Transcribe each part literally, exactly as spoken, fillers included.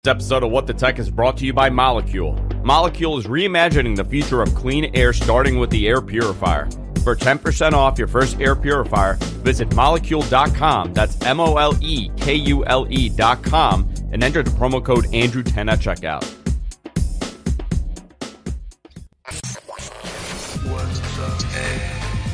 This episode of What the Tech is brought to you by Molecule. Molecule is reimagining the future of clean air, starting with the air purifier. For ten percent off your first air purifier, visit molecule dot com. That's M O L E K U L E dot com and enter the promo code Andrew ten at checkout. What's up, hey?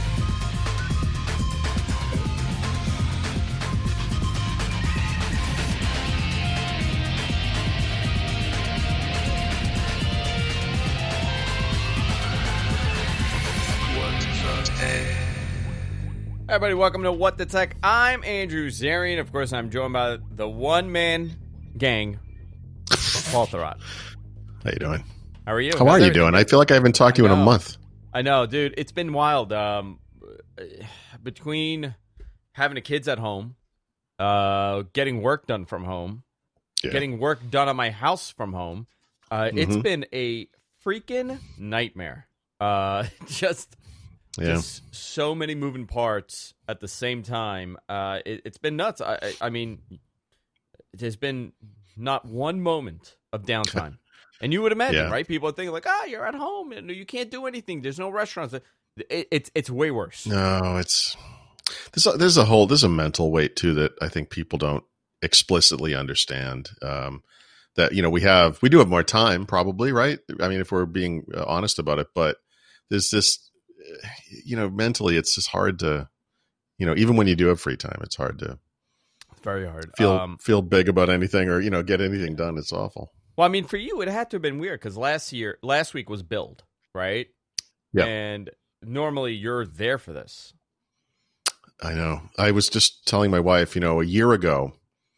Everybody, welcome to What the Tech. I'm Andrew Zarian. Of course, I'm joined by the one-man gang, Paul Thurrott. How you doing? How are you? How How's are you doing? I feel like I haven't talked to you in a month. I know, dude. It's been wild. Um, between having the kids at home, uh, getting work done from home, yeah. getting work done on my house from home, uh, mm-hmm. it's been a freaking nightmare. Uh, just... Yeah. Just so many moving parts at the same time. Uh, it, it's been nuts. I, I, I mean, there's been not one moment of downtime. And you would imagine, yeah. right? People are thinking like, ah, oh, you're at home and you can't do anything. There's no restaurants. It, it's it's way worse. No, it's there's a, there's a whole there's a mental weight too that I think people don't explicitly understand. Um, that you know we have we do have more time probably, right? I mean, if we're being honest about it, but there's this. You know, mentally, it's just hard to, you know, even when you do have free time, it's hard to. It's very hard. Feel um, feel big about anything or you know get anything done. It's awful. Well, I mean, for you, it had to have been weird because last year, last week was Build, right? Yeah. And normally you're there for this. I know. I was just telling my wife, you know, a year ago.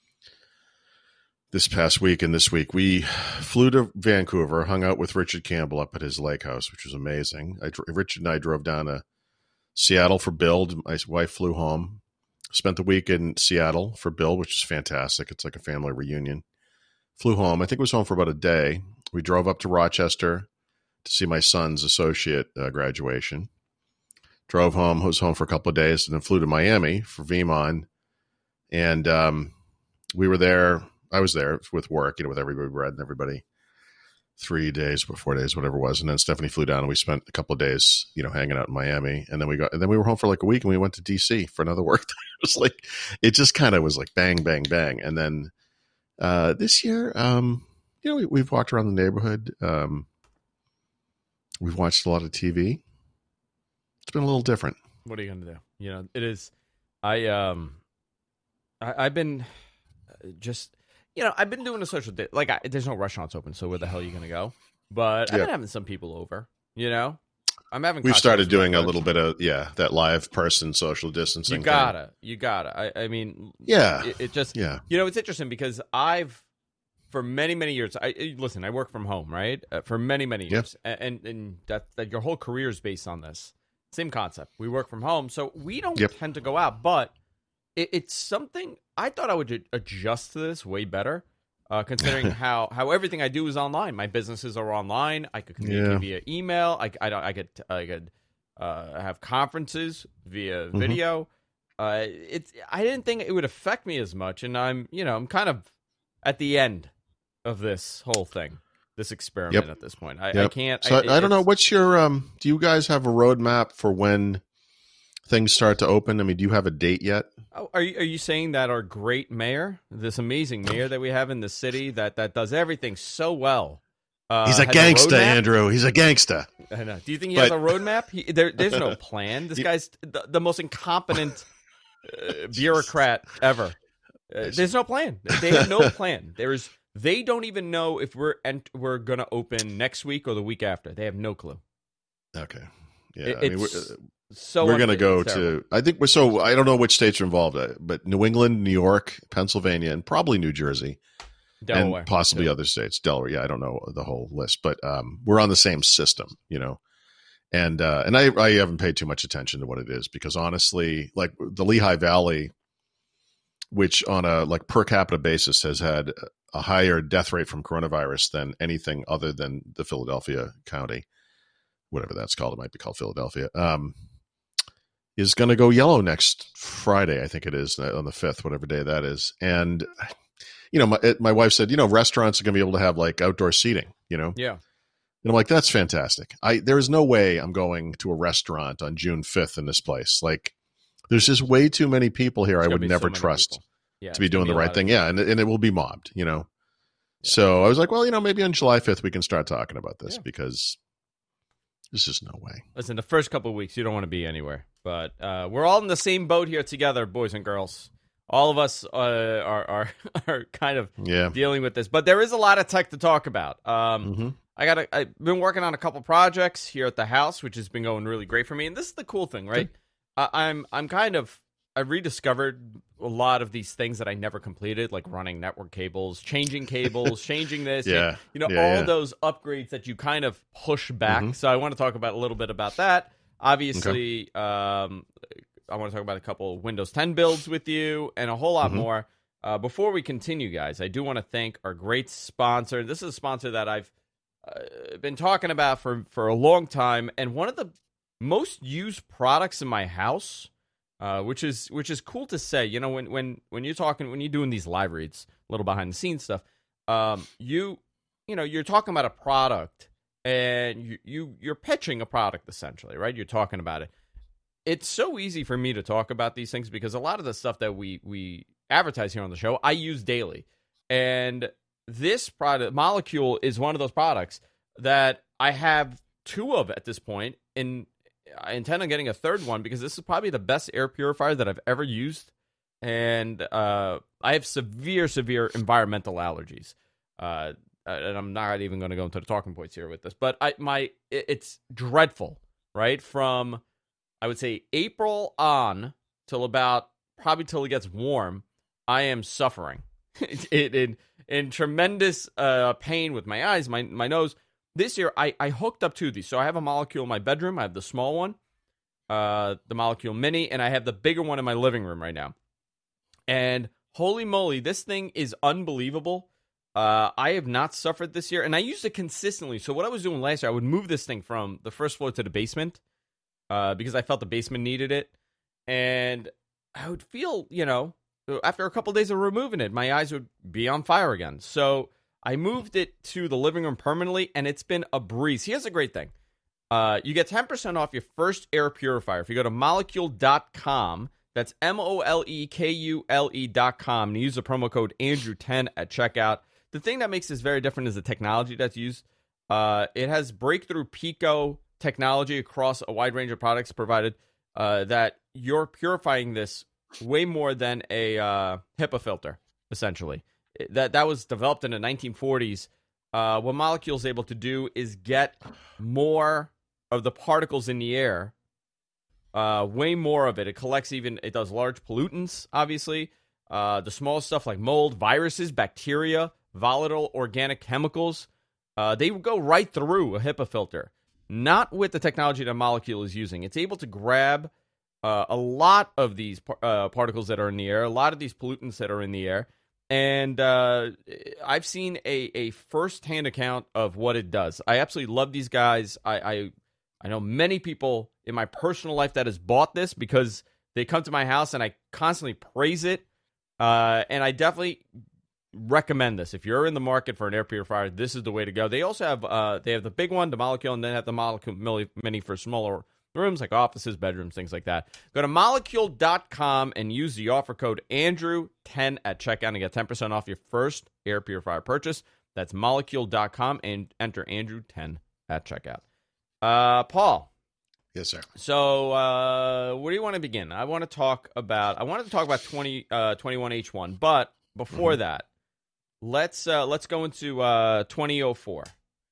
This past week and this week, we flew to Vancouver, hung out with Richard Campbell up at his lake house, which was amazing. I, Richard and I drove down to Seattle for Build. My wife flew home, spent the week in Seattle for Build, which is fantastic. It's like a family reunion. Flew home. I think it was home for about a day. We drove up to Rochester to see my son's associate uh, graduation. Drove home, was home for a couple of days, and then flew to Miami for V MON. And um, we were there. I was there with work, you know, with everybody, Brad and everybody, three days, four days, whatever it was. And then Stephanie flew down and we spent a couple of days, you know, hanging out in Miami. And then we got, and then we were home for like a week and we went to D C for another work. It was like, it just kind of was like bang, bang, bang. And then uh, this year, um, you know, we, we've walked around the neighborhood. Um, we've watched a lot of T V. It's been a little different. What are you going to do? You know, it is, I, um, I, I've been just, You know, I've been doing a social day. Like, I, there's no restaurants open, so where the hell are you going to go? But I've yeah. been having some people over, you know? I'm having We've started doing a little bit of, yeah, that live person social distancing. You gotta. Thing. You gotta. I, I mean, yeah. It, it just, yeah. You know, it's interesting because I've, for many, many years, I listen, I work from home, right? Uh, for many, many years. Yeah. And, and that, that your whole career is based on this. Same concept. We work from home, so we don't yep. tend to go out, but it, it's something, I thought I would adjust to this way better. Uh, considering how, how everything I do is online, my businesses are online. I could communicate yeah. via email. I, I, I could I could uh, have conferences via mm-hmm. video. Uh, it's I didn't think it would affect me as much, and I'm you know I'm kind of at the end of this whole thing, this experiment yep. at this point. I, yep. I can't. So I, I don't know. What's your um? Do you guys have a roadmap for when things start to open? I mean, do you have a date yet? Oh, are you are you saying that our great mayor, this amazing mayor that we have in the city that, that does everything so well, uh, he's a gangster, a Andrew. He's a gangster. I know. Do you think he but, has a roadmap? He, there, there's no plan. This guy's the, the most incompetent uh, bureaucrat ever. Uh, there's no plan. They have no plan. There's they don't even know if we're ent- we're gonna open next week or the week after. They have no clue. Okay. Yeah. It, I mean, it's, So we're going to go to, I think we're so, I don't know which states are involved, but New England, New York, Pennsylvania, and probably New Jersey, Delaware, and possibly too. Other states. Delaware, yeah, I don't know the whole list, but um, we're on the same system, you know. And uh, and I, I haven't paid too much attention to what it is because honestly, like the Lehigh Valley, which on a like per capita basis has had a higher death rate from coronavirus than anything other than the Philadelphia County, whatever that's called. It might be called Philadelphia. Um, is going to go yellow next Friday, I think it is, on the fifth, whatever day that is. And you know, my my wife said, you know, restaurants are going to be able to have like outdoor seating. You know, Yeah. and I'm like, that's fantastic. I there is no way I'm going to a restaurant on June fifth in this place. Like, there's just way too many people here. There's I gonna would be so never many trust people. Yeah, to be it's gonna doing the a right lot thing. of- Yeah, and and it will be mobbed. You know. Yeah. So I was like, well, you know, maybe on July fifth we can start talking about this Yeah. because there's just no way. Listen, the first couple of weeks you don't want to be anywhere, but uh, we're all in the same boat here together, boys and girls. All of us uh, are are are kind of Yeah. dealing with this, but there is a lot of tech to talk about. Um, Mm-hmm. I got I've been working on a couple projects here at the house, which has been going really great for me. And this is the cool thing, right? I, I'm I'm kind of I rediscovered a lot of these things that I never completed, like running network cables, changing cables, changing this, Yeah. you know, Yeah, all yeah. those upgrades that you kind of push back. Mhm. So I want to talk about a little bit about that. Obviously, um, I want to talk about a couple of Windows ten builds with you and a whole lot Mhm. more. Uh, before we continue, guys, I do want to thank our great sponsor. This is a sponsor that I've uh, been talking about for, for a long time, and one of the most used products in my house, uh, which is which is cool to say. You know, when when when you're talking, when you're doing these live reads, a little behind the scenes stuff, um, you you know, you're talking about a product, and you, you you're pitching a product essentially, right? You're talking about it. It's so easy for me to talk about these things because a lot of the stuff that we we advertise here on the show, I use daily. And this product, Molecule, is one of those products that I have two of at this point, and I intend on getting a third one because this is probably the best air purifier that I've ever used. And uh, I have severe, severe environmental allergies. Uh, and I'm not even going to go into the talking points here with this, but I my it, it's dreadful, right? From I would say April on till about probably till it gets warm, I am suffering it, in in tremendous uh, pain with my eyes, my my nose. This year, I, I hooked up two of these. So I have a Molecule in my bedroom. I have the small one, uh, the Molecule Mini, and I have the bigger one in my living room right now. And holy moly, this thing is unbelievable. Uh, I have not suffered this year, and I used it consistently. So what I was doing last year, I would move this thing from the first floor to the basement uh, because I felt the basement needed it. And I would feel, you know, after a couple of days of removing it, my eyes would be on fire again. So I moved it to the living room permanently, and it's been a breeze. Here's a great thing. Uh, you get ten percent off your first air purifier if you go to molecule dot com. That's M O L E K U L E dot com, and use the promo code Andrew ten at checkout. The thing that makes this very different is the technology that's used. Uh, it has breakthrough Pico technology across a wide range of products provided uh, that you're purifying this way more than a uh, HEPA filter, essentially. That that was developed in the nineteen forties. Uh, what Molecule is able to do is get more of the particles in the air, uh, way more of it. It collects even, it does large pollutants, obviously. Uh, the small stuff like mold, viruses, bacteria, volatile organic chemicals. Uh, they go right through a HEPA filter. Not with the technology that Molecule is using. It's able to grab uh, a lot of these par- uh, particles that are in the air, a lot of these pollutants that are in the air. And uh, I've seen a, a first-hand account of what it does. I absolutely love these guys. I, I I know many people in my personal life that has bought this because they come to my house and I constantly praise it. Uh, and I definitely recommend this. If you're in the market for an air purifier, this is the way to go. They also have uh, they have the big one, the Molecule, and then have the Molecule Mini for smaller rooms like offices, bedrooms, things like that. Go to molecule dot com and use the offer code Andrew ten at checkout and get ten percent off your first air purifier purchase. That's molecule dot com and enter Andrew ten at checkout. Uh, Paul. Yes, sir. So, uh, where do you want to begin? I want to talk about. I wanted to talk about twenty uh twenty-one H one, but before mm-hmm. that, let's uh, let's go into uh twenty oh four.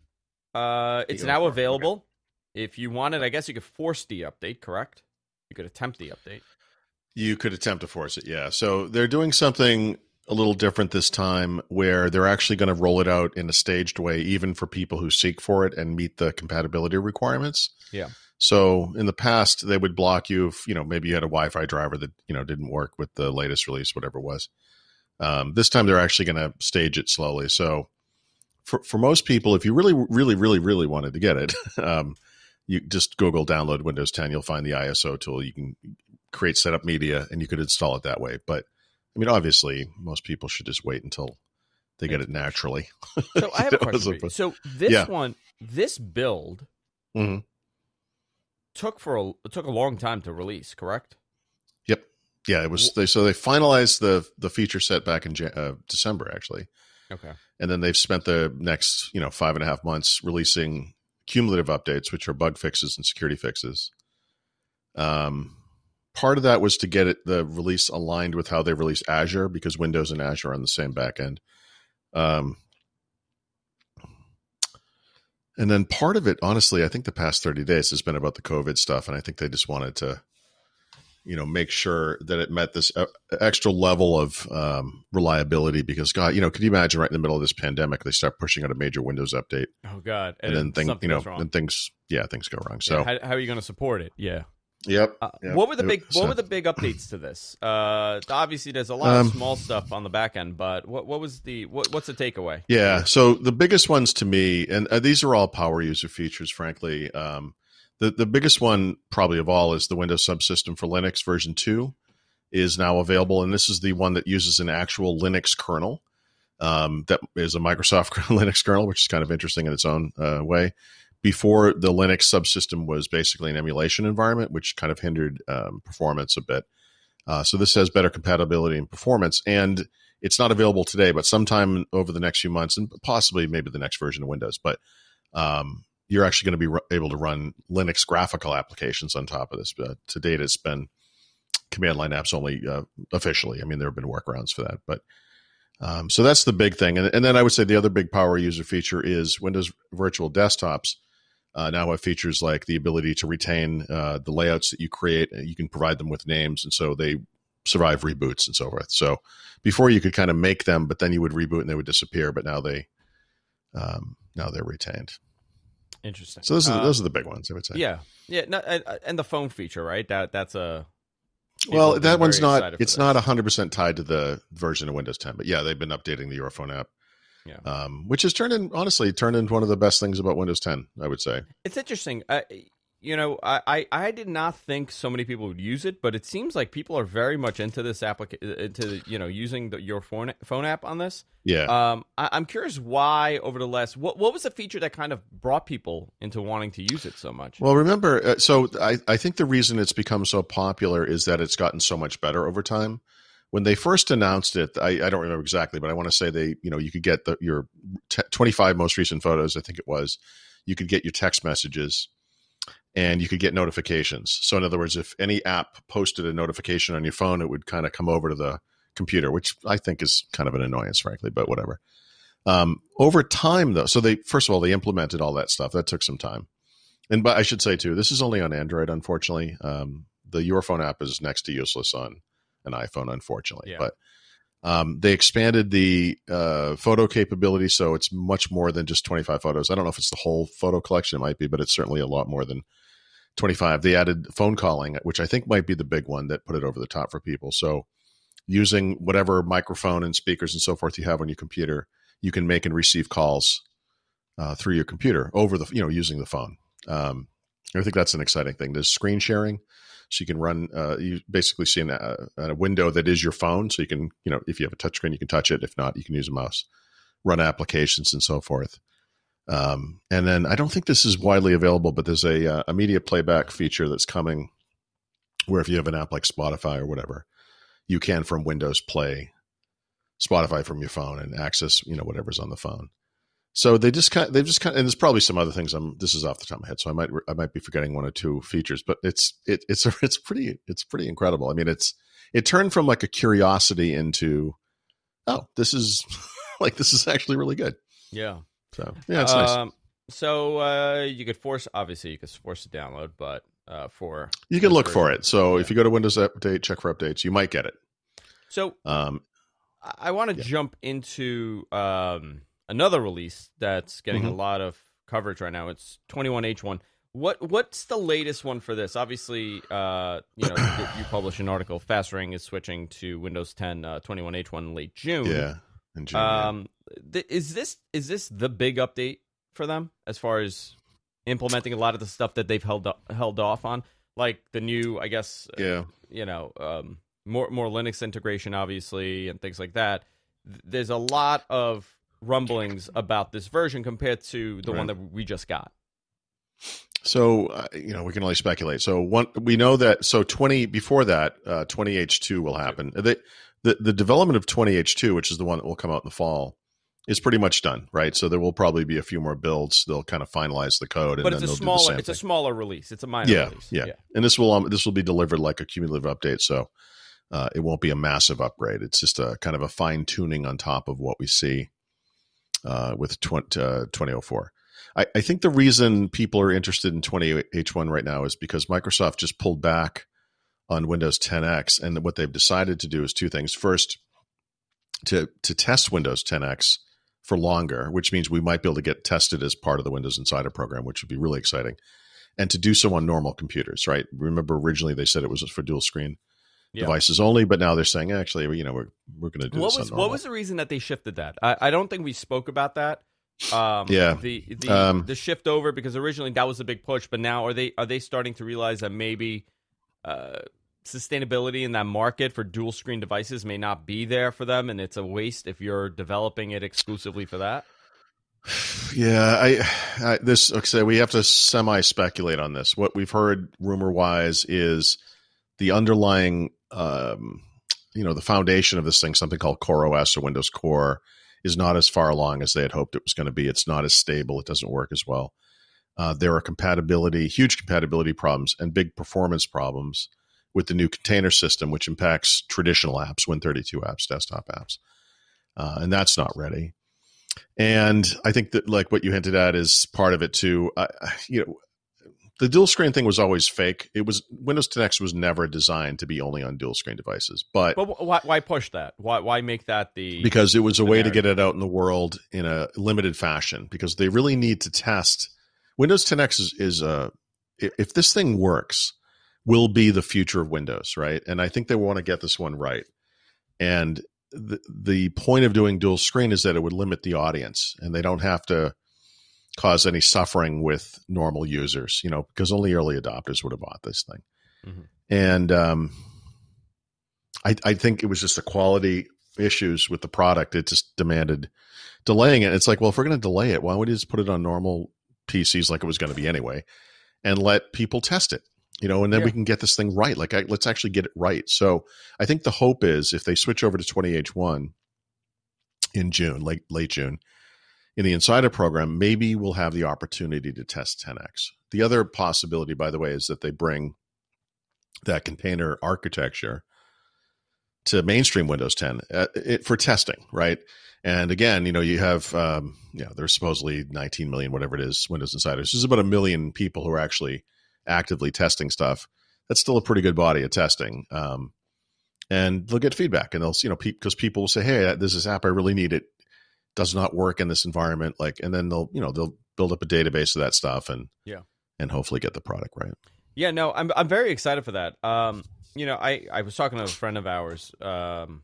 Uh, it's now available. Okay. If you wanted, I guess you could force the update. Correct? You could attempt the update. You could attempt to force it. Yeah. So they're doing something a little different this time, where they're actually going to roll it out in a staged way, even for people who seek for it and meet the compatibility requirements. Yeah. So in the past, they would block you if, you know, maybe you had a Wi-Fi driver that, you know, didn't work with the latest release, whatever it was. Um, this time, they're actually going to stage it slowly. So for, for most people, if you really, really, really, really wanted to get it, um, you just Google download Windows ten. You'll find the I S O tool. You can create setup media, and you could install it that way. But I mean, obviously, most people should just wait until They get it naturally. So I have a question for you. So this yeah. one, this build mm-hmm. took for a it took a long time to release, correct? Yep. Yeah, it was. They, so they finalized the the feature set back in uh, December, actually. Okay. And then they've spent the next, you know, five and a half months releasing cumulative updates, which are bug fixes and security fixes. Um, part of that was to get it the release aligned with how they release Azure, because Windows and Azure are on the same backend. Um, and then part of it, honestly, I think the past thirty days has been about the COVID stuff, and I think they just wanted to, you know, make sure that it met this uh, extra level of um, reliability, because God, you know, could you imagine right in the middle of this pandemic, they start pushing out a major Windows update. Oh God. And, and then things, you know, and things, yeah, things go wrong. So yeah, how, how are you going to support it? Yeah. Yep, uh, yep. What were the big, so, what were the big updates to this? Uh, obviously there's a lot um, of small stuff on the back end, but what, what was the, what, what's the takeaway? Yeah. So the biggest ones to me, and uh, these are all power user features, frankly, um, The the biggest one probably of all is the Windows subsystem for Linux version two is now available. And this is the one that uses an actual Linux kernel. Um, that is a Microsoft Linux kernel, which is kind of interesting in its own uh, way. Before, the Linux subsystem was basically an emulation environment, which kind of hindered um, performance a bit. Uh, so this has better compatibility and performance. And it's not available today, but sometime over the next few months, and possibly maybe the next version of Windows, but um, you're actually going to be r- able to run Linux graphical applications on top of this. But to date, it's been command line apps only uh, officially. I mean, there have been workarounds for that. But um, so that's the big thing. And, and then I would say the other big power user feature is Windows Virtual Desktops uh, now have features like the ability to retain uh, the layouts that you create. You can provide them with names, and so they survive reboots and so forth. So before you could kind of make them, but then you would reboot and they would disappear. But now they um, now they're retained. Interesting. So those are uh, those are the big ones, I would say. Yeah, yeah, no, and, and the phone feature, right? That that's a well, that one's not. It's this. not one hundred percent tied to the version of Windows ten, but yeah, they've been updating the Europhone app, yeah, um, which has turned in honestly turned into one of the best things about Windows ten, I would say. It's interesting. Uh, you know, I, I, I did not think so many people would use it, but it seems like people are very much into this application, into you know using the, your phone phone app on this. Yeah. Um, I, I'm curious why over the last what what was the feature that kind of brought people into wanting to use it so much? Well, remember, uh, so I I think the reason it's become so popular is that it's gotten so much better over time. When they first announced it, I, I don't remember exactly, but I want to say they you know you could get the, your t- twenty-five most recent photos. I think it was you could get your text messages. And you could get notifications. So in other words, if any app posted a notification on your phone, it would kind of come over to the computer, which I think is kind of an annoyance, frankly, but whatever. Um, over time, though, so they first of all, they implemented all that stuff. That took some time. And but I should say, too, this is only on Android, unfortunately. Um, the Your Phone app is next to useless on an iPhone, unfortunately. Yeah. But um, they expanded the uh, photo capability, so it's much more than just twenty-five photos. I don't know if it's the whole photo collection. It might be, but it's certainly a lot more than twenty-five. They added phone calling, which I think might be the big one that put it over the top for people. So using whatever microphone and speakers and so forth you have on your computer, you can make and receive calls uh, through your computer over the, you know, using the phone. Um, I think that's an exciting thing. There's screen sharing. So you can run, uh, you basically see an, uh, a window that is your phone. So you can, you know, if you have a touchscreen, you can touch it. If not, you can use a mouse, run applications and so forth. Um, and then I don't think this is widely available, but there's a, uh, a media playback feature that's coming where if you have an app like Spotify or whatever, you can from Windows play Spotify from your phone and access, you know, whatever's on the phone. So they just kind of, they've just kind of, and there's probably some other things. I'm, this is off the top of my head. So I might, I might be forgetting one or two features, but it's, it, it's, it's pretty, it's pretty incredible. I mean, it's, it turned from like a curiosity into, oh, this is like, this is actually really good. Yeah. So yeah, it's um, nice. So uh, you could force, obviously, you could force a download, but uh, for you can look version, for it. So yeah. if you go to Windows Update, check for updates, you might get it. So um, I, I want to yeah. jump into um, another release that's getting mm-hmm. a lot of coverage right now. It's twenty-one H one. What what's the latest one for this? Obviously, uh, you know, you published an article. FastRing is switching to Windows ten uh, twenty-one H one in late June. Yeah. In June, um, th- is this is this the big update for them as far as implementing a lot of the stuff that they've held up, held off on, like the new, I guess, yeah, uh, you know, um, more more Linux integration, obviously, and things like that. th- there's a lot of rumblings about this version compared to the right. one that we just got. So, uh, you know, we can only speculate. So one, we know that, so twenty, before that, uh, twenty H two will happen. The, the, the development of twenty H two, which is the one that will come out in the fall, is pretty much done, right? So there will probably be a few more builds. They'll kind of finalize the code, and but then it's a they'll smaller, do the same it's thing. a smaller release. It's a minor yeah, release. Yeah, yeah. And this will, um, this will be delivered like a cumulative update. So uh, it won't be a massive upgrade. It's just a kind of a fine tuning on top of what we see uh, with twenty, uh, twenty oh four. I, I think the reason people are interested in twenty H one right now is because Microsoft just pulled back on Windows ten X, and what they've decided to do is two things. First, to to test Windows ten X for longer, which means we might be able to get tested as part of the Windows Insider program, which would be really exciting, and to do so on normal computers, right? Remember, originally they said it was for dual screen yeah. devices only, but now they're saying, actually, you know, we're we're going to do what this was, on normal. What was the reason that they shifted that? I, I don't think we spoke about that. Um, yeah, the the, um, the shift over, because originally that was a big push, but now are they are they starting to realize that maybe uh, sustainability in that market for dual screen devices may not be there for them, and it's a waste if you're developing it exclusively for that? Yeah, I, I this okay. We have to semi speculate on this. What we've heard rumor wise is the underlying, um, you know, the foundation of this thing, something called Core O S or Windows Core, is not as far along as they had hoped it was going to be. It's not as stable. It doesn't work as well. Uh, there are compatibility, huge compatibility problems and big performance problems with the new container system, which impacts traditional apps, Win thirty-two apps, desktop apps. Uh, and that's not ready. And I think that, like what you hinted at, is part of it too. Uh, you know, the dual screen thing was always fake. It was Windows ten X was never designed to be only on dual screen devices. But, but why, why push that? Why why make that the because it was a way narrative. to get it out in the world in a limited fashion. Because they really need to test. Windows ten X is, is a if this thing works, will be the future of Windows, right? And I think they want to get this one right. And the the point of doing dual screen is that it would limit the audience, and they don't have to cause any suffering with normal users, you know, because only early adopters would have bought this thing. Mm-hmm. And um, I, I think it was just the quality issues with the product. It just demanded delaying it. It's like, well, if we're going to delay it, why don't we just put it on normal P Cs like it was going to be anyway, and let people test it, you know, and then yeah. we can get this thing right. Like, I, let's actually get it right. So I think the hope is if they switch over to twenty H one in June, late, late June, in the Insider program, maybe we'll have the opportunity to test ten X. The other possibility, by the way, is that they bring that container architecture to mainstream Windows ten uh, it, for testing, right? And again, you know, you have, um, you know, there's supposedly nineteen million, whatever it is, Windows Insiders. There's about a million people who are actually actively testing stuff. That's still a pretty good body of testing. Um, and they'll get feedback, and they'll, you know, because pe- people will say, hey, this is app, I really need it. Does not work in this environment. Like, and then they'll, you know, they'll build up a database of that stuff and, yeah, and hopefully get the product right. Yeah, no, I'm, I'm very excited for that. Um, you know, I, I was talking to a friend of ours, um,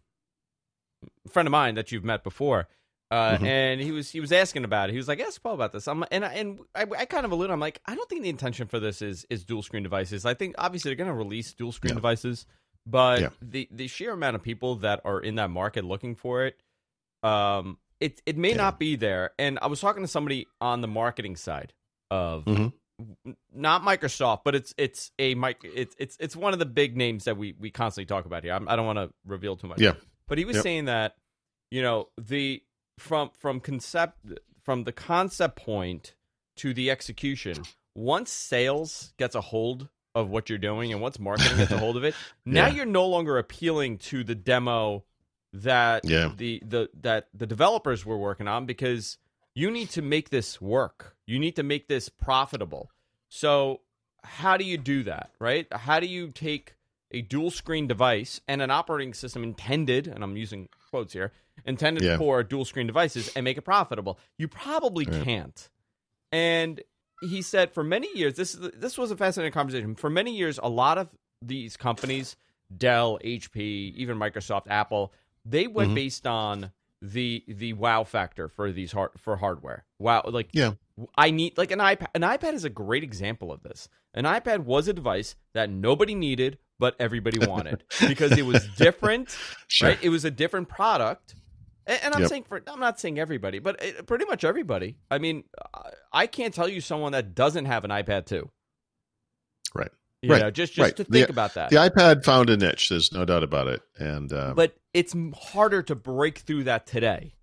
a friend of mine that you've met before. Uh, mm-hmm. And he was he was asking about it. He was like, "Ask Paul about this." I'm and I, and I, I kind of alluded. I'm like, I don't think the intention for this is is dual screen devices. I think obviously they're going to release dual screen yeah. devices, but yeah. the the sheer amount of people that are in that market looking for it, um, it it may yeah. not be there. And I was talking to somebody on the marketing side of mm-hmm. not Microsoft, but it's it's a mic it's it's it's one of the big names that we we constantly talk about here. I'm, I don't want to reveal too much. Yeah, but he was yep. saying that, you know, the From from concept from the concept point to the execution, once sales gets a hold of what you're doing and once marketing gets a hold of it, now yeah. you're no longer appealing to the demo that yeah. the, the that the developers were working on, because you need to make this work. You need to make this profitable. So how do you do that, right? How do you take a dual screen device and an operating system intended, and I'm using quotes here, intended yeah. for dual screen devices and make it profitable? You probably yeah. can't. And he said for many years, this is this was a fascinating conversation. For many years, a lot of these companies, Dell, H P, even Microsoft, Apple, they went mm-hmm. based on the the wow factor for these hard, for hardware. Wow, like yeah. I need like an iPad. An iPad is a great example of this. An iPad was a device that nobody needed, but everybody wanted because it was different, sure. right? It was a different product, And, and I'm Yep. saying for I'm not saying everybody, but it, pretty much everybody. I mean, I can't tell you someone that doesn't have an iPad too. Right. You right. know, just just right. to think the, about that. The iPad found a niche. There's no doubt about it. And um, but it's harder to break through that today.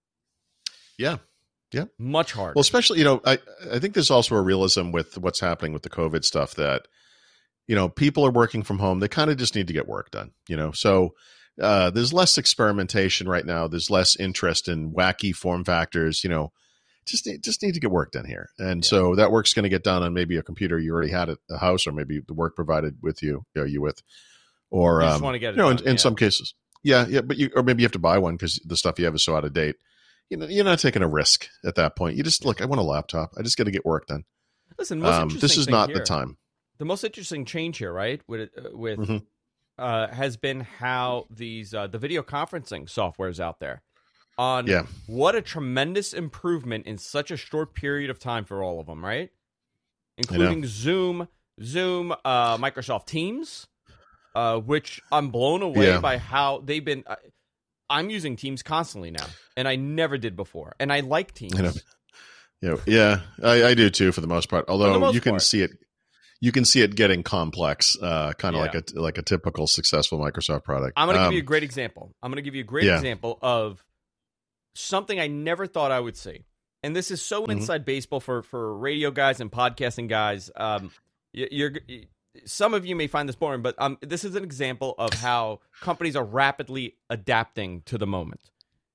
yeah. Yeah. Much harder. Well, especially, you know, I, I think there's also a realism with what's happening with the COVID stuff that, you know, people are working from home. They kind of just need to get work done, you know? So uh, there's less experimentation right now. There's less interest in wacky form factors, you know, just, need- just need to get work done here. And Yeah. so that work's going to get done on maybe a computer you already had at the house, or maybe the work provided with you, you, know, you with, or, You just um, wanna get it you know, in, done, in yeah. some cases. Yeah. Yeah. But you, or maybe you have to buy one because the stuff you have is so out of date. You know, you're not taking a risk at that point. You just look, I want a laptop. I just got to get work done. Listen, most Um, interesting this is thing not here, the time. The most interesting change here, right, with uh, with Mhm. uh, has been how these uh, the video conferencing software is out there. On Yeah. what a tremendous improvement in such a short period of time for all of them, right? Including Zoom, Zoom, uh, Microsoft Teams, uh, which I'm blown away Yeah. by how they've been. Uh, I'm using Teams constantly now, and I never did before, and I like Teams. You know, you know, yeah, I, I do too for the most part. Although most you can part. see it, you can see it getting complex, uh, kind of Yeah. like a like a typical successful Microsoft product. I'm going to Um, give you a great example. I'm going to give you a great Yeah. example of something I never thought I would see. And this is so Mhm. inside baseball for, for radio guys and podcasting guys. Um, you- you're some of you may find this boring, but um, this is an example of how companies are rapidly adapting to the moment.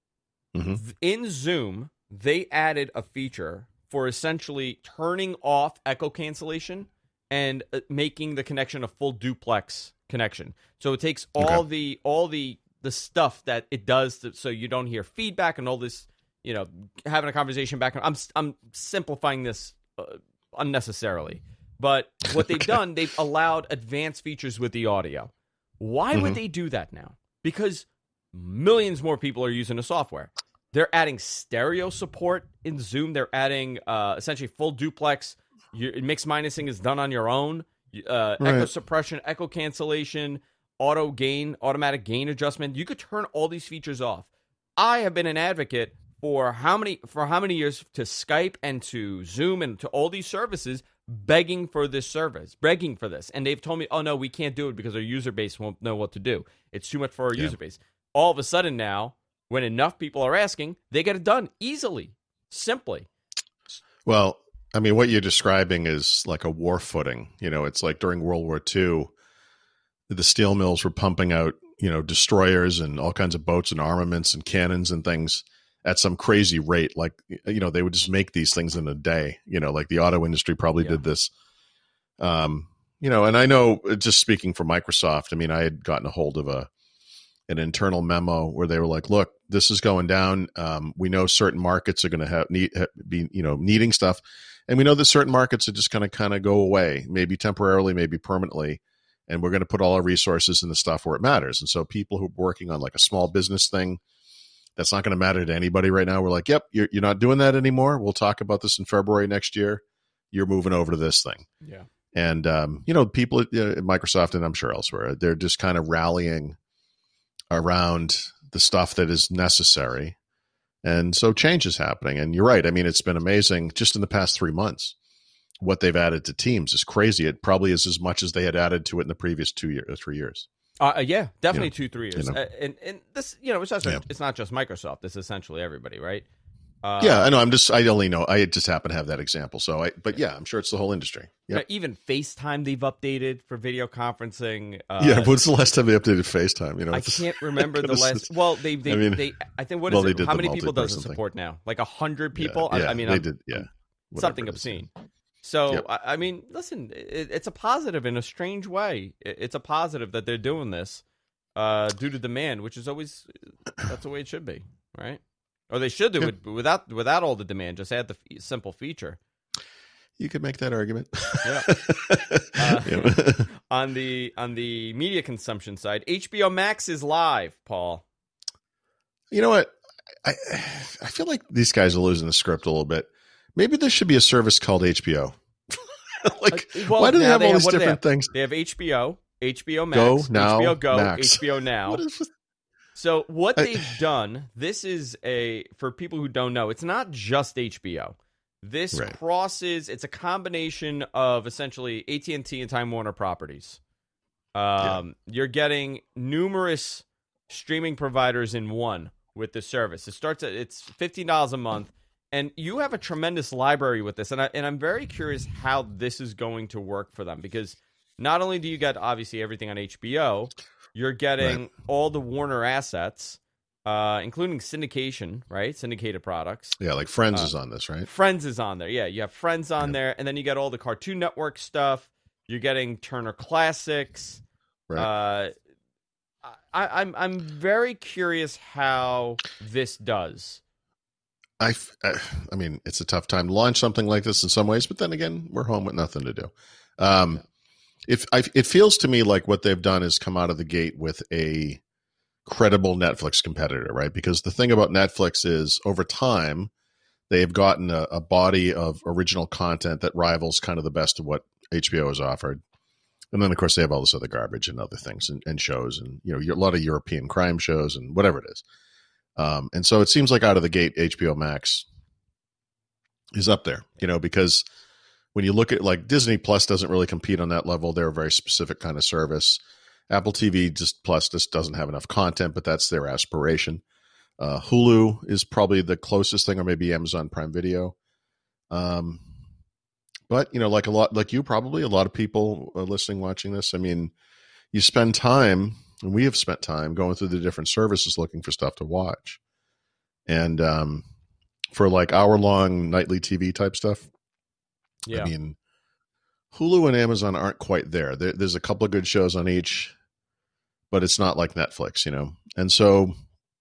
Mhm. In Zoom, they added a feature for essentially turning off echo cancellation and uh, making the connection a full duplex connection. So it takes all Okay. the all the the stuff that it does to, so you don't hear feedback and all this, you know, having a conversation back. I'm I'm simplifying this uh, unnecessarily. But what they've Okay. done, they've allowed advanced features with the audio. Why would Mhm. they do that now? Because millions more people are using the software. They're adding stereo support in Zoom. They're adding uh, essentially full duplex. Your mix minusing is done on your own. Uh, Right. Echo suppression, echo cancellation, auto gain, automatic gain adjustment. You could turn all these features off. I have been an advocate for how many for how many years to Skype and to Zoom and to all these services, begging for this service, begging for this, and they've told me, "Oh no, we can't do it because our user base won't know what to do. It's too much for our Yeah. user base." All of a sudden now, when enough people are asking, they get it done easily, simply. Well, I mean, what you're describing is like a war footing. You know, it's like during World War Two, the steel mills were pumping out, you know, destroyers and all kinds of boats and armaments and cannons and things at some crazy rate. Like, you know, they would just make these things in a day. You know, like the auto industry probably Yeah. did this. Um, you know, and I know, just speaking for Microsoft, I mean, I had gotten a hold of a an internal memo where they were like, "Look, this is going down. Um, we know certain markets are going to have need ha- be, you know, needing stuff, and we know that certain markets are just going to kind of go away, maybe temporarily, maybe permanently, and we're going to put all our resources in the stuff where it matters." And so, people who are working on like a small business thing that's not going to matter to anybody right now, we're like, "Yep, you're you're not doing that anymore. We'll talk about this in February next year. You're moving over to this thing." Yeah. And, um, you know, people at, uh, at Microsoft, and I'm sure elsewhere, they're just kind of rallying around the stuff that is necessary. And so change is happening. And you're right. I mean, it's been amazing just in the past three months. What they've added to Teams is crazy. It probably is as much as they had added to it in the previous two years, three years. Uh, yeah, definitely You know, two, three years. you know. Uh, and and this, you know, it's not just, Yeah. it's not just Microsoft. It's essentially everybody, right? Uh, yeah, I know. I'm just, I only know, I just happen to have that example. So I, but yeah, I'm sure it's the whole industry. you know, Yeah. even FaceTime they've updated for video conferencing. Uh, Yeah. When's the last time they updated FaceTime? You know, I it's- can't remember the It's last. just- Well, they they I mean- they. I think what is well, they it? did How the many people does it multi-person thing. support now? Like a hundred Yeah, people. I, yeah, I mean, they I'm- did. Yeah. Whatever something it is. obscene. So Yep. I, I mean, listen, it, it's a positive in a strange way. It, it's a positive that they're doing this uh, due to demand, which is always that's the way it should be, right? Or they should do Yeah. it without without all the demand. Just add the f- simple feature. You could make that argument. Yeah. Uh, Yeah. on the on the media consumption side, H B O Max is live, Paul. You know what? I I feel like these guys are losing the script a little bit. Maybe there should be a service called H B O. like, Uh, well, why do they now have they all have- these what do they different have? things? They have H B O, H B O Max, Go, Now, H B O Go, Max. H B O Now. What is, So what I- they've done, this is a, for people who don't know, it's not just H B O. This Right. crosses, it's a combination of essentially A T and T and Time Warner properties. Um, You're getting numerous streaming providers in one with the service. It starts at, it's fifteen dollars a month, and you have a tremendous library with this. And, I, and I'm very curious how this is going to work for them, because not only do you get, obviously, everything on H B O, you're getting Right. all the Warner assets, uh, including syndication, right? Syndicated products. Yeah, like Friends Uh, is on this, right? Friends is on there. Yeah, you have Friends on Yeah. there, and then you get all the Cartoon Network stuff. You're getting Turner Classics. Right. Uh, I, I'm I'm very curious how this does. I, f- I I mean, it's a tough time to launch something like this in some ways, but then again, we're home with nothing to do. Um, if I, it feels to me like what they've done is come out of the gate with a credible Netflix competitor, right? Because the thing about Netflix is over time, they have gotten a, a body of original content that rivals kind of the best of what H B O has offered. And then, of course, they have all this other garbage and other things and, and shows and, you know, a lot of European crime shows and whatever it is. Um, and so it seems like out of the gate, H B O Max is up there, you know, because when you look at like Disney Plus doesn't really compete on that level. They're a very specific kind of service. Apple T V just Plus just doesn't have enough content, but that's their aspiration. Uh, Hulu is probably the closest thing, or maybe Amazon Prime Video. Um, but you know, like a lot, like you probably, a lot of people uh, listening, watching this. I mean, you spend time, and we have spent time going through the different services looking for stuff to watch, and um, for like hour long nightly T V type stuff. Yeah. I mean, Hulu and Amazon aren't quite there. there. There's a couple of good shows on each, but it's not like Netflix, you know. And so,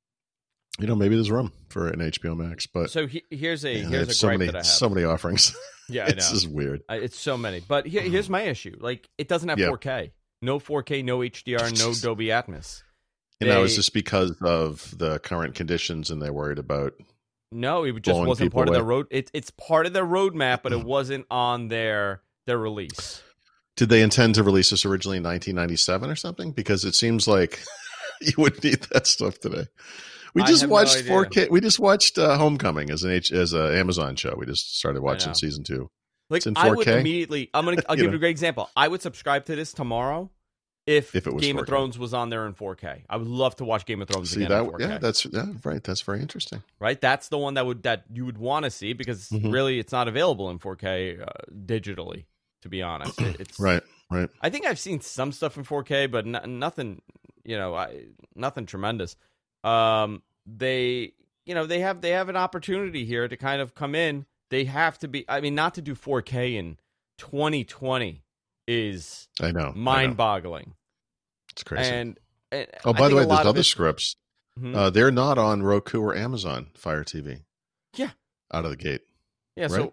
you know, maybe there's room for an H B O Max, but So he, here's a man, they here's have a so gripe many, that I have. so many offerings. Yeah, I it's know. just weird. I, it's so many. But here, here's my issue. Like, it doesn't have Yeah. four K. No four K, no H D R, no Dolby Atmos. And now They- is this because of the current conditions and they're worried about? No, it just blowing wasn't people part of away? their road. It, it's part of their roadmap, but it wasn't on their their release. Did they intend to release this originally in nineteen ninety-seven or something? Because it seems like you would need that stuff today. We I just have no watched idea. four K. We just watched uh, Homecoming as an H as a Amazon show. We just started know. watching season two. Like, It's in I would four K? immediately. I'm gonna. I'll You give know. you a great example. I would subscribe to this tomorrow if, If it was Game four of K. Thrones was on there in four K. I would love to watch Game of Thrones See again in that? four K. Yeah, that's yeah, right. That's very interesting. right. That's the one that would that you would want to see, because Mhm. really it's not available in four K uh, digitally. To be honest, It- it's Right, right. I think I've seen some stuff in four K, but n- nothing, you know, I, nothing tremendous. Um, they, you know, they have they have an opportunity here to kind of come in. They have to be. I mean, not to do four K in twenty twenty is I know. I know. mind-boggling. It's crazy. And, and oh, I by the think way, a there's lot of other it- scripts. Mhm. Uh, they're not on Roku or Amazon Fire T V. Yeah. Out of the gate. yeah. So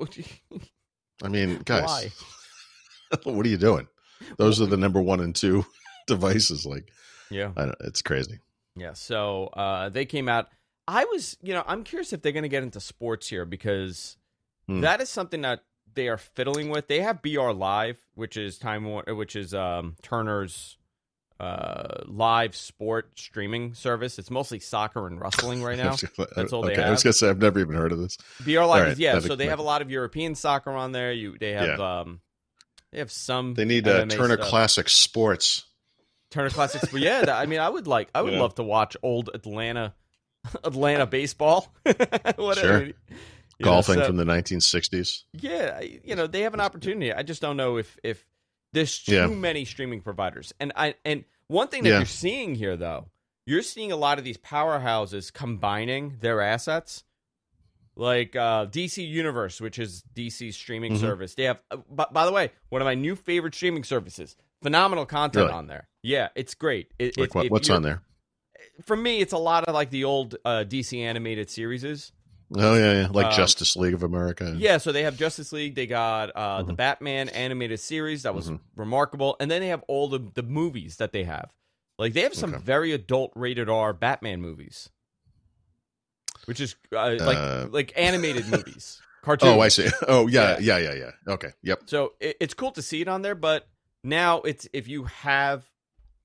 I mean, guys, why? what are you doing? Those are the number one and two devices. Like, Yeah. I don't, it's crazy. Yeah, so uh, they came out. I was, you know, I'm curious if they're going to get into sports here, because Hmm. that is something that they are fiddling with. They have B R Live, which is Time Warner, which is um, Turner's uh, live sport streaming service. It's mostly soccer and wrestling right now. That's all they okay, I was have. going to say, I've never even heard of this. B R Live, All right, is, yeah. that So they explains have a it. lot of European soccer on there. You, they have, um, they have some. They need uh, M M A Turner stuff. Classic Sports. Turner Classics, but yeah, that, I mean, I would like, I would Yeah. love to watch old Atlanta, Atlanta baseball, whatever. Sure. You know, Golfing so- from the nineteen sixties. yeah, I- you know, they have an opportunity. I just don't know if if there's too Yeah. many streaming providers. And I and one thing that Yeah. you're seeing here, though, you're seeing a lot of these powerhouses combining their assets. Like uh, D C Universe, which is D C's streaming Mhm. service. They have, uh, by, by the way, one of my new favorite streaming services. Phenomenal content Really? on there. Yeah, it's great. It, Like if- what, if what's you're- on there? For me, it's a lot of like the old uh, D C animated series. Oh, yeah, yeah. Like Um, Justice League of America. Yeah, so they have Justice League. They got uh, the Mhm. Batman animated series that was Mhm. remarkable, and then they have all the the movies that they have. Like they have some Okay. very adult rated R Batman movies, which is uh, like Uh, like animated movies, cartoons. Oh, I see. Oh, yeah, Yeah. yeah, yeah, yeah. Okay, yep. So it, it's cool to see it on there, but now it's if you have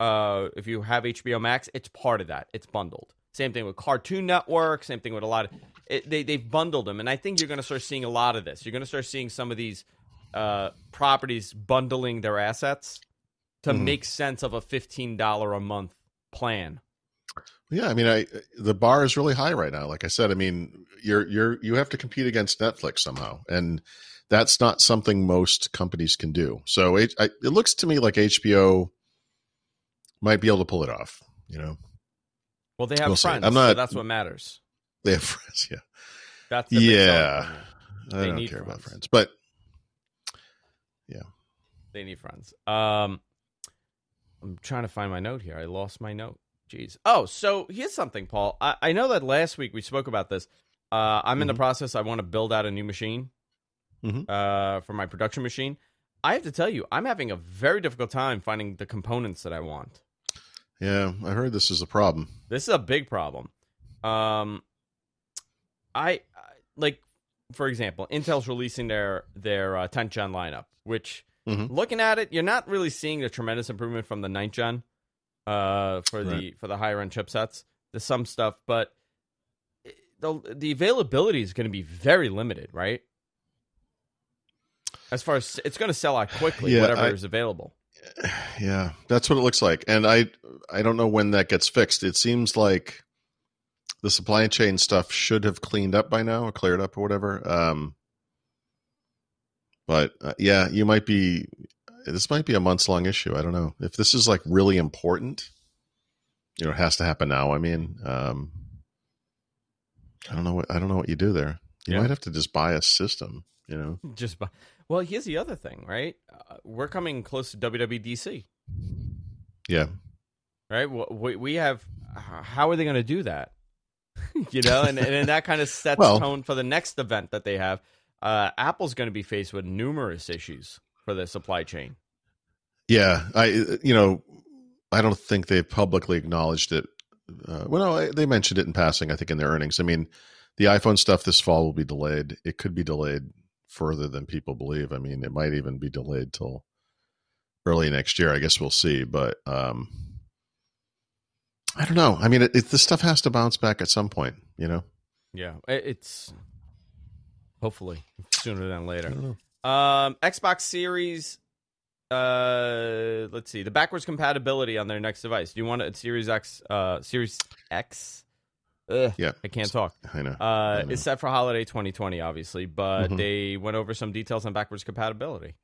uh, if you have H B O Max, it's part of that. It's bundled. Same thing with Cartoon Network. Same thing with a lot of it, they they've bundled them, and I think you're going to start seeing a lot of this. You're going to start seeing some of these uh, properties bundling their assets to mm-hmm. make sense of a fifteen dollars a month plan. Yeah, I mean, I the bar is really high right now. Like I said, I mean, you're you're you have to compete against Netflix somehow, and that's not something most companies can do. So it, I, it looks to me like H B O might be able to pull it off. You know, well, they have we'll friends. I'm not, so that's what matters. They have friends. Yeah, that's the yeah. I they don't need care friends. about friends, but yeah, they need friends. Um, I'm trying to find my note here. I lost my note. Jeez. Oh, so here's something, Paul. I, I know that last week we spoke about this. Uh, I'm mm-hmm. in the process. I want to build out a new machine mm-hmm. uh, for my production machine. I have to tell you, I'm having a very difficult time finding the components that I want. Yeah, I heard this is a problem. This is a big problem. Um, I like, for example, Intel's releasing their their uh, tenth gen lineup, which mm-hmm. looking at it, you're not really seeing a tremendous improvement from the ninth gen. Uh, for right. the for the higher end chipsets, there's some stuff, but the the availability is going to be very limited, right? As far as it's going to sell out quickly, yeah, whatever I, is available. Yeah, that's what it looks like, and I I don't know when that gets fixed. It seems like the supply chain stuff should have cleaned up by now, or cleared up, or whatever. Um, but uh, yeah, you might be. This might be a months long issue. I don't know if this is like really important. You know, it has to happen now. I mean, um, I don't know what I don't know what you do there. You yeah. might have to just buy a system. You know, just buy. Well, here's the other thing, right? Uh, we're coming close to W W D C. Yeah. Right. We we have. How are they going to do that? you know, and and that kind of sets well, tone for the next event that they have. Uh, Apple's going to be faced with numerous issues for the supply chain. Yeah, I you know, I don't think they've publicly acknowledged it. Uh, well, no, they mentioned it in passing, I think, in their earnings. I mean, the iPhone stuff this fall will be delayed. It could be delayed further than people believe. I mean, it might even be delayed till early next year. I guess we'll see. But um, I don't know. I mean, it, it, this stuff has to bounce back at some point, you know? Yeah, it's hopefully sooner than later. I don't know. Um, Xbox Series, uh, let's see, the backwards compatibility on their next device. Do you want it Series X, uh, Series X? Ugh, yeah. I can't talk. I know. Uh, I know. It's set for holiday twenty twenty, obviously, but mm-hmm. they went over some details on backwards compatibility.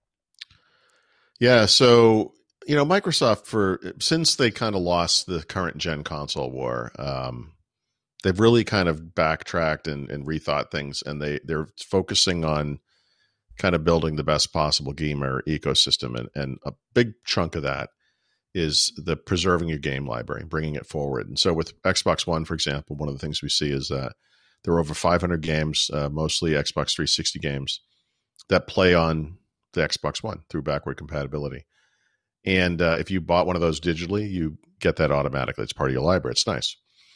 Yeah. So, you know, Microsoft, for since they kind of lost the current gen console war, um, they've really kind of backtracked and, and rethought things, and they, they're focusing on kind of building the best possible gamer ecosystem. And, and a big chunk of that is the preserving your game library, bringing it forward. And so with Xbox One, for example, one of the things we see is that there are over five hundred games, uh, mostly Xbox three sixty games, that play on the Xbox One through backward compatibility. And uh, if you bought one of those digitally, you get that automatically. It's part of your library. It's nice.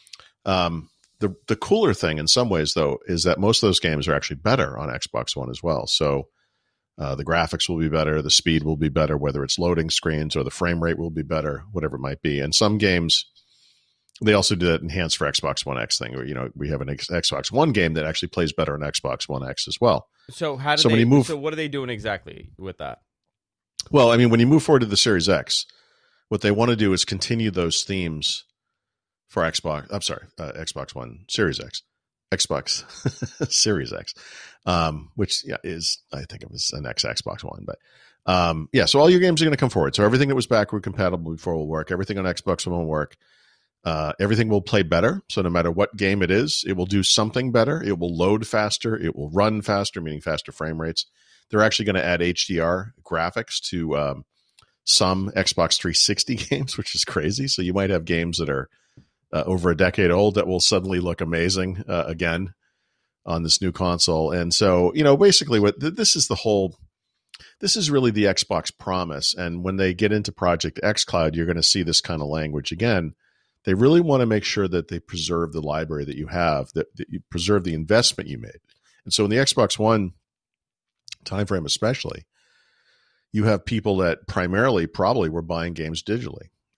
Um, the the cooler thing in some ways, though, is that most of those games are actually better on Xbox One as well. So uh, the graphics will be better, the speed will be better, whether it's loading screens or the frame rate will be better, whatever it might be. And some games, they also do that enhanced for Xbox One X thing, where, you know, we have an X- Xbox One game that actually plays better on Xbox One X as well. So how do so they? When you move, so what are they doing exactly with that? Well, I mean, when you move forward to the Series X, what they want to do is continue those themes for Xbox. I'm sorry, uh, Xbox One Series X, Xbox Series X, um, which yeah, is I think it was an X Xbox One, but um, yeah. So all your games are going to come forward. So everything that was backward compatible before will work. Everything on Xbox One will work. Uh, everything will play better. So no matter what game it is, it will do something better. It will load faster. It will run faster, meaning faster frame rates. They're actually going to add H D R graphics to um, some Xbox three sixty games, which is crazy. So you might have games that are uh, over a decade old that will suddenly look amazing uh, again on this new console. And so, you know, basically what th- this is the whole, this is really the Xbox promise. And when they get into Project xCloud, you're going to see this kind of language again. They really want to make sure that they preserve the library that you have, that, that you preserve the investment you made. And so in the Xbox One timeframe especially, you have people that primarily probably were buying games digitally.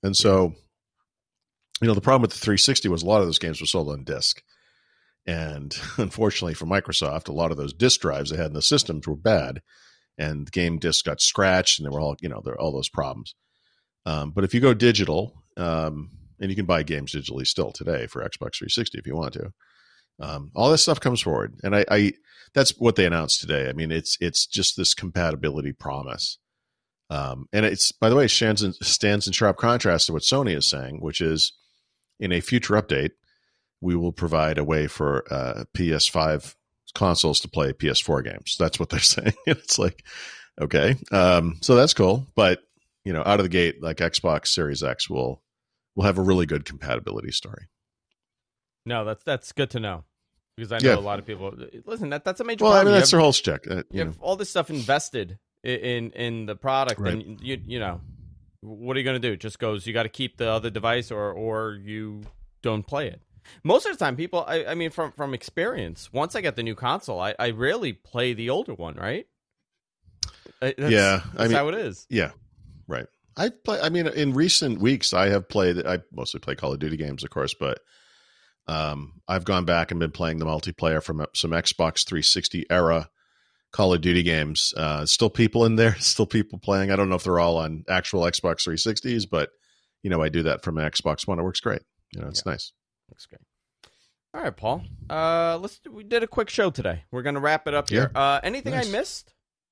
And so, you know, the problem with the three sixty was a lot of those games were sold on disc. And unfortunately for Microsoft, a lot of those disk drives they had in the systems were bad, and the game discs got scratched, and there were all, you know, there were all those problems. Um, but if you go digital, um, and you can buy games digitally still today for Xbox three sixty if you want to, um, all this stuff comes forward, and I, I that's what they announced today. I mean, it's it's just this compatibility promise, um, and it's, by the way, stands in, stands in sharp contrast to what Sony is saying, which is in a future update, we will provide a way for uh, P S five consoles to play P S four games. That's what they're saying. It's like, okay, um, so that's cool. But, you know, out of the gate, like Xbox Series X will will have a really good compatibility story. No, that's that's good to know, because I know Yeah. a lot of people. Listen, that that's a major Well, I problem. mean, You that's have- their whole stick. Uh, you you know. have all this stuff invested in in, in the product, Right. and you you know, what are you going to do? It just goes, you got to keep the other device, or or you don't play it. Most of the time, people, I, I mean, from from experience, once I get the new console, I, I rarely play the older one, right? Uh, That's, Yeah, I that's mean- how it is. Yeah, right. I play. I mean, in recent weeks, I have played. I mostly play Call of Duty games, of course, but um, I've gone back and been playing the multiplayer from some Xbox three sixty era Call of Duty games. Uh, still people in there, still people playing. I don't know if they're all on actual Xbox three sixties, but you know, I do that from an Xbox One. It works great. You know, it's Yeah. nice. Looks great. All right, Paul. Uh, let's. We did a quick show today. We're gonna wrap it up here. Uh, anything Nice. I missed?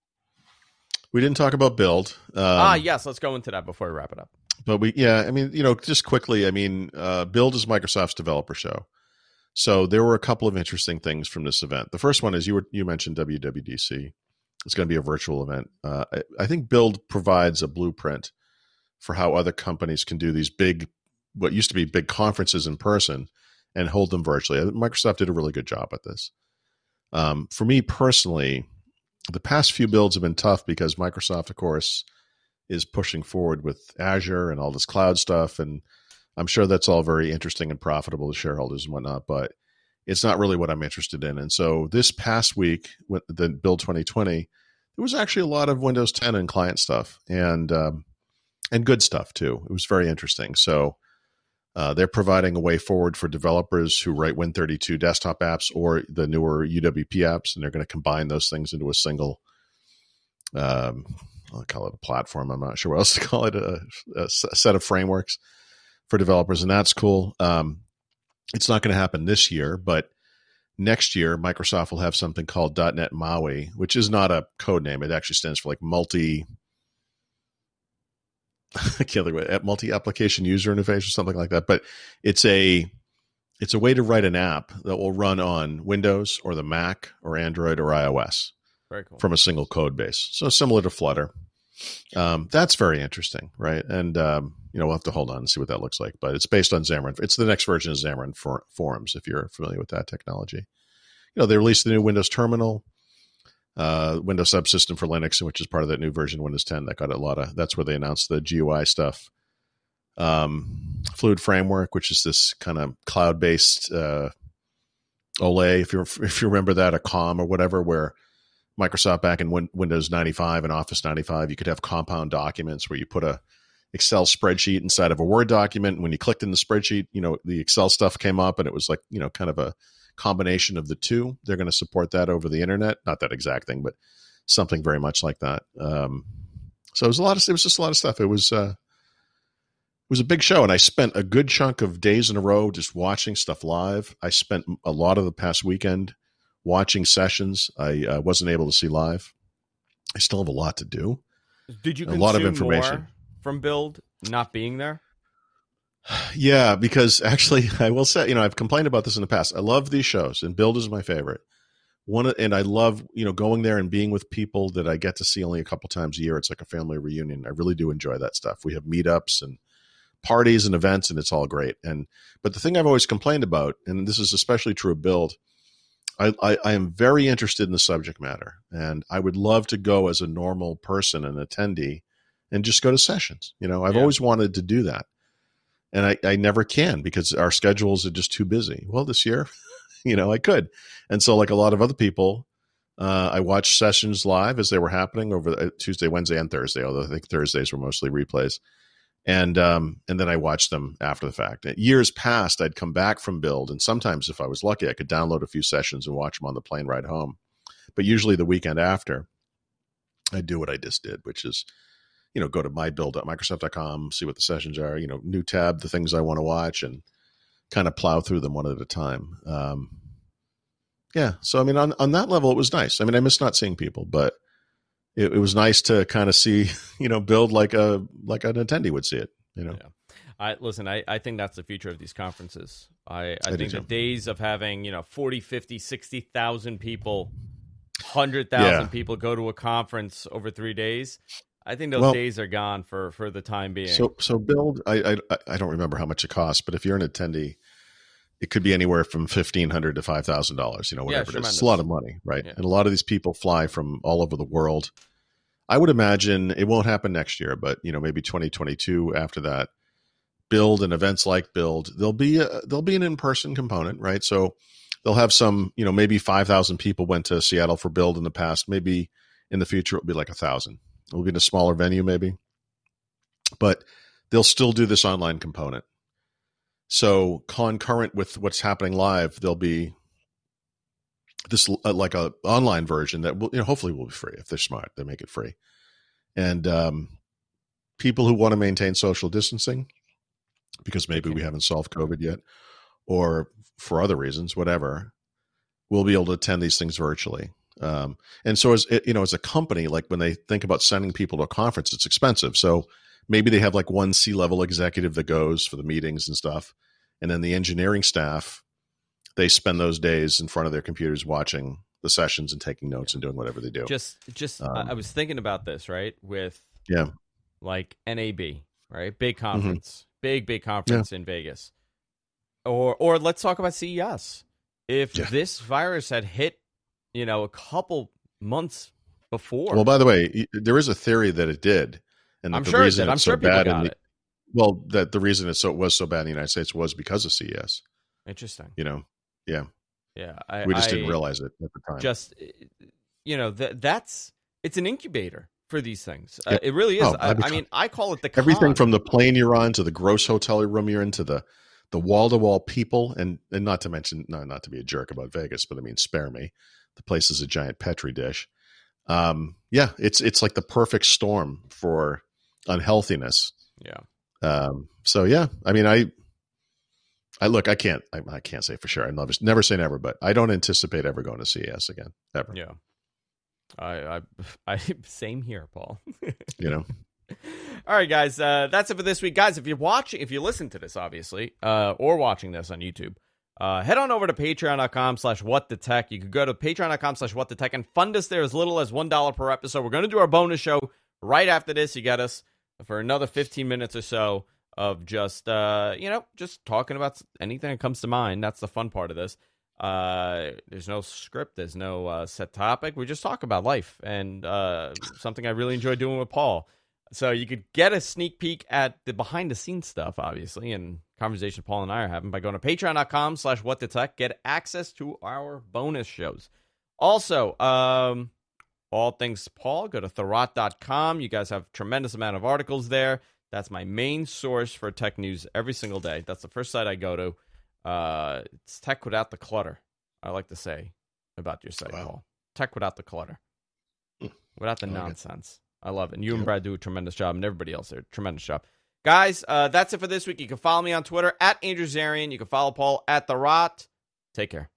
We didn't talk about build. Um, ah, yes. Let's go into that before we wrap it up. But we, yeah, I mean, you know, just quickly, I mean, uh, Build is Microsoft's developer show. So there were a couple of interesting things from this event. The first one is you were, you mentioned W W D C. It's going to be a virtual event. Uh, I, I think Build provides a blueprint for how other companies can do these big, what used to be big conferences in person and hold them virtually. Microsoft did a really good job at this. Um, for me personally, the past few builds have been tough because Microsoft, of course, is pushing forward with Azure and all this cloud stuff. And I'm sure that's all very interesting and profitable to shareholders and whatnot, but it's not really what I'm interested in. And so this past week, the Build twenty twenty, there was actually a lot of Windows ten and client stuff and, um, and good stuff too. It was very interesting. So uh, they're providing a way forward for developers who write Win thirty-two desktop apps or the newer U W P apps, and they're going to combine those things into a single, um, I'll call it a platform. I'm not sure what else to call it, a, a set of frameworks for developers, and that's cool. Um, it's not going to happen this year, but next year, Microsoft will have something called .NET MAUI, which is not a code name. It actually stands for like multi, I can't think of it, multi-application user interface or something like that. But it's a it's a way to write an app that will run on Windows or the Mac or Android or iOS. Very cool. From a single code base. So similar to Flutter. Um, that's very interesting, right? And, um, you know, we'll have to hold on and see what that looks like. But it's based on Xamarin. It's the next version of Xamarin for, Forms, if you're familiar with that technology. You know, they released the new Windows Terminal, uh, Windows Subsystem for Linux, which is part of that new version, Windows ten. That got a lot of, that's where they announced the G U I stuff. Um, Fluid Framework, which is this kind of cloud-based uh, O L E, if you if you remember that, a C O M or whatever, where Microsoft back in Win- Windows ninety-five and Office ninety-five, you could have compound documents where you put a Excel spreadsheet inside of a Word document. And when you clicked in the spreadsheet, you know, the Excel stuff came up and it was like, you know, kind of a combination of the two. They're going to support that over the internet. Not that exact thing, but something very much like that. Um, so it was a lot of, it was just a lot of stuff. It was, uh, it was a big show, and I spent a good chunk of days in a row just watching stuff live. I spent a lot of the past weekend watching sessions I uh, wasn't able to see live. I still have a lot to do. Did you a consume lot of information more from Build not being there? Yeah, because actually, I will say, you know, I've complained about this in the past. I love these shows, and Build is my favorite. One, and I love, you know, going there and being with people that I get to see only a couple times a year. It's like a family reunion. I really do enjoy that stuff. We have meetups and parties and events, and it's all great. And but the thing I've always complained about, and this is especially true of Build, I, I, I am very interested in the subject matter, and I would love to go as a normal person, an attendee, and just go to sessions. You know, I've Yeah. always wanted to do that, and I, I never can because our schedules are just too busy. Well, this year, you know, I could, and so like a lot of other people, uh, I watched sessions live as they were happening over the, Tuesday, Wednesday, and Thursday. Although I think Thursdays were mostly replays. And um, and then I watched them after the fact. Years past, I'd come back from Build, and sometimes if I was lucky, I could download a few sessions and watch them on the plane ride home. But usually the weekend after, I do what I just did, which is, you know, go to my build dot microsoft dot com, see what the sessions are, you know, new tab, the things I want to watch, and kind of plow through them one at a time. Um, yeah. So, I mean, on, on that level, it was nice. I mean, I miss not seeing people, but it, it was nice to kind of see, you know, Build like a, like an attendee would see it, you know? Yeah. I listen, I, I think that's the future of these conferences. I, I, I think so. the days of having, you know, forty, fifty, sixty thousand people, one hundred thousand Yeah. people go to a conference over three days. I think those Well, days are gone for, for the time being. So, so Build, I, I, I don't remember how much it costs, but if you're an attendee, it could be anywhere from fifteen hundred dollars to five thousand dollars, you know, whatever Yeah, it is. It's a lot of money, right? Yeah. And a lot of these people fly from all over the world. I would imagine it won't happen next year, but, you know, maybe twenty twenty-two after that, Build and events like Build, there'll be a, there'll be an in-person component, right? So they'll have some, you know, maybe five thousand people went to Seattle for Build in the past. Maybe in the future, it'll be like a thousand. It'll be in a smaller venue, maybe, but they'll still do this online component. So concurrent with what's happening live, there'll be this uh, like a online version that will, you know, hopefully will be free if they're smart. They make it free, and um, people who want to maintain social distancing, because maybe we haven't solved COVID yet, or for other reasons, whatever, will be able to attend these things virtually. Um, and so as, you know, as a company, like when they think about sending people to a conference, it's expensive. So maybe they have like one C-level executive that goes for the meetings and stuff. And then the engineering staff, they spend those days in front of their computers watching the sessions and taking notes yeah. and doing whatever they do. Just, just, um, I was thinking about this, right? With yeah, like N A B, right? Big conference, mm-hmm. big, big conference yeah. in Vegas. Or, or let's talk about C E S. If yeah. this virus had hit, you know, a couple months before. Well, by the way, there is a theory that it did, and I'm the sure it reason did. I'm it's sure so people bad got in the, it. Well, that the reason it's so it was so bad in the United States was because of C E S. Interesting. You know, yeah, yeah. I, we just I didn't realize it at the time. Just, you know, that that's it's an incubator for these things. Yeah. Uh, it really is. Oh, I, I mean, I call it the con. Everything from the plane you're on to the gross hotel room you're in to the the wall to wall people, and and not to mention, no, not to be a jerk about Vegas, but I mean, spare me. The place is a giant petri dish. Um, yeah, it's it's like the perfect storm for unhealthiness. Yeah. Um, so yeah, I mean, I, I look, I can't, I, I can't say for sure. I never, never say never, but I don't anticipate ever going to C E S again, ever. Yeah. I, I, I same here, Paul. You know. All right, guys. Uh, that's it for this week, guys. If you're watching, if you listen to this, obviously, uh, or watching this on YouTube, uh, head on over to patreon dot com slash what the tech. You could go to patreon dot com slash what the tech and fund us there as little as one dollar per episode. We're going to do our bonus show right after this. You get us for another fifteen minutes or so of just, uh, you know, just talking about anything that comes to mind. That's the fun part of this. Uh, there's no script. There's no uh, set topic. We just talk about life and uh, something I really enjoy doing with Paul. So you could get a sneak peek at the behind-the-scenes stuff, obviously, and conversation Paul and I are having by going to patreon dot com slash what the tech. Get access to our bonus shows. Also, um, all things Paul, go to thurrott dot com. You guys have a tremendous amount of articles there. That's my main source for tech news every single day. That's the first site I go to. Uh, it's tech without the clutter, I like to say about your site, wow. Paul. Tech without the clutter. Without the I like nonsense. It. I love it. And you yeah. and Brad do a tremendous job, and everybody else there, tremendous job. Guys, uh, that's it for this week. You can follow me on Twitter, at Andrew Zarian. You can follow Paul at The Rot. Take care.